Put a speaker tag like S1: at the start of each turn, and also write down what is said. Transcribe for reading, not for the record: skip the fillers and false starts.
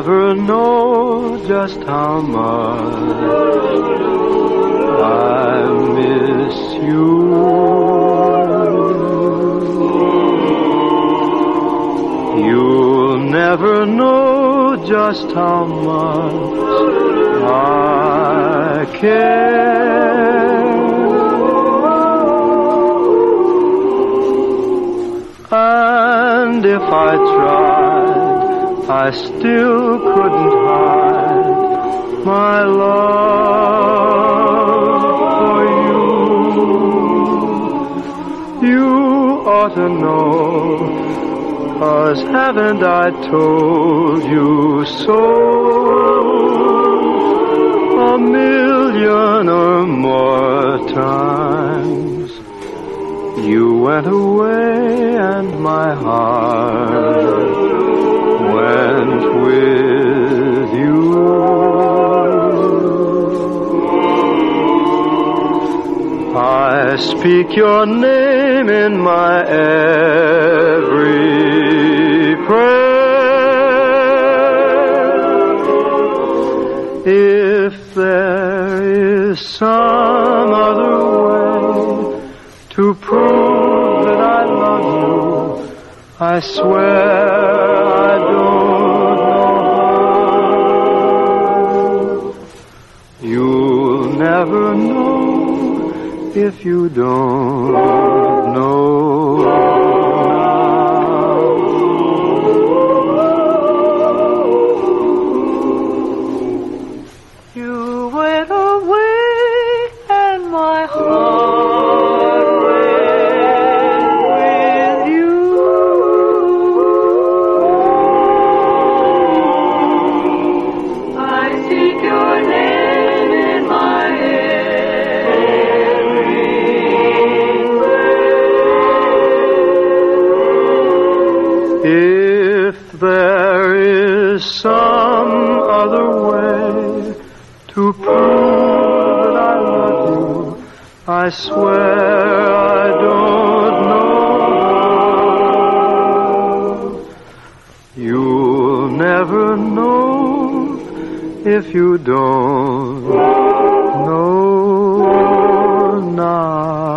S1: never know just how much I miss you. You'll never know just how much I care. And if I tried, I still couldn't hide my love for you. You ought to know, 'cause haven't I told you so 1,000,000 or more times? You went away and my heart went with you. I speak your name in my every prayer. If there is some other way to prove that I love you, I swear I don't know how. You'll never know if you don't know now. You went away and my heart went with you. I seek your name in my if there is some other way to prove that I love you, I swear I don't know. You'll never know if you don't know now.